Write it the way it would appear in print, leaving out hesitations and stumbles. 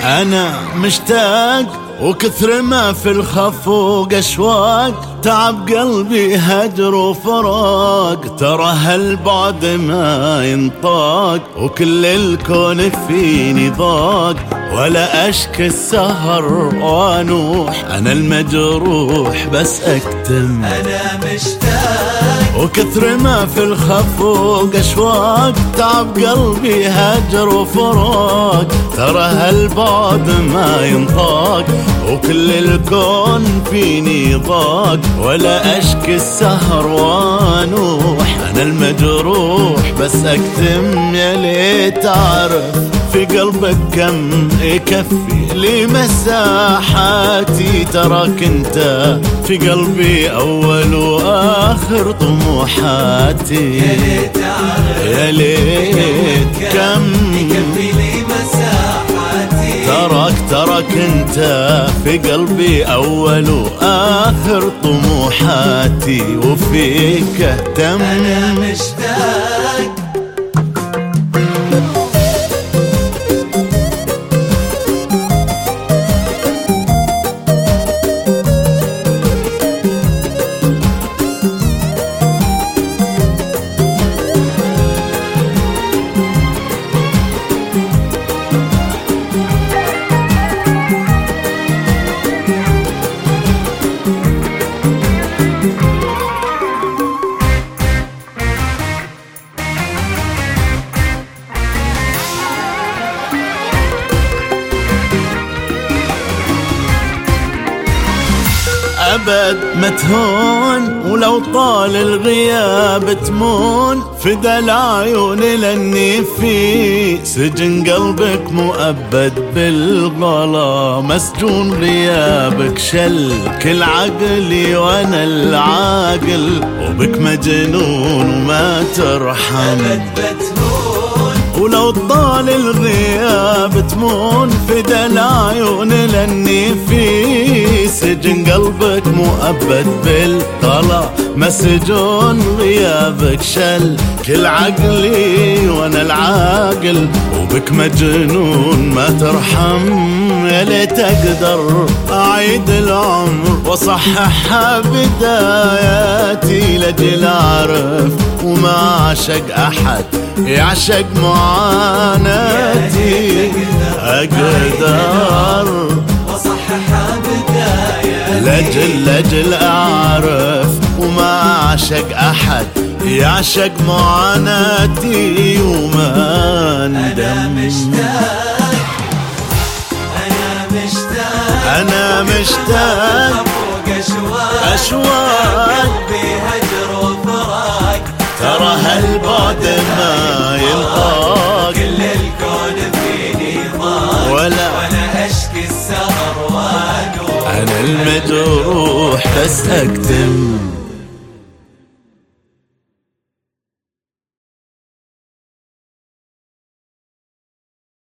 أنا مشتاق وكثر ما في الخفوق أشواق، تعب قلبي هجر وفراق، ترى هالبعد ما ينطاق، وكل الكون فيني ضاق، ولا أشكي السهر وانوح، أنا المجروح بس أكتم. أنا مشتاق وكثر ما في الخفوق أشواق، تعب قلبي هجر وفراق، ترى هالبعد ما ينطاق، وكل الكون فيني ضاق، ولا أشكي السهر وانوح، أنا المجروح بس أكتم. يا ليت أعرف في قلبك كم يكفي لي مساحاتي، تراك انت في قلبي أول وآخر طموحاتي. يا ليت كم يكفي لي مساحاتي، تراك انت في قلبي أول وآخر طموحاتي، وفيك اهتم. أنا مشتاق أبد ما تهون، ولو طال الغياب تمون، فدا العيون لاني في سجن قلبك مؤبد بالغلا، مسجون غيابك شل كل عقلي وانا العاقل، وبك مجنون وما ترحم. أبد بتهون ولو طال الغياب تمون، فدا العيون لاني في سجن قلبك مؤبد بالغلا، مسجون غيابك شل كل عقلي وانا العاقل، وبك مجنون ما ترحم. يا ليت اقدر اعيد العمر واصححها بداياتي، لاجل اعرف وما عشق احد يعشق معاناتي، اقدر وصححها بداياتي، لاجل اعرف وما عشق احد يعشق معاناتي وما ندم. أنا مشتاق أنا مشتاق فوق أشواق، قلبي هجر وفراق، ترى هالبعد ما ينطاق، كل الكون فيني ضاق، ولا أشكي السهر وانوح، أنا المجروح بس أكتم.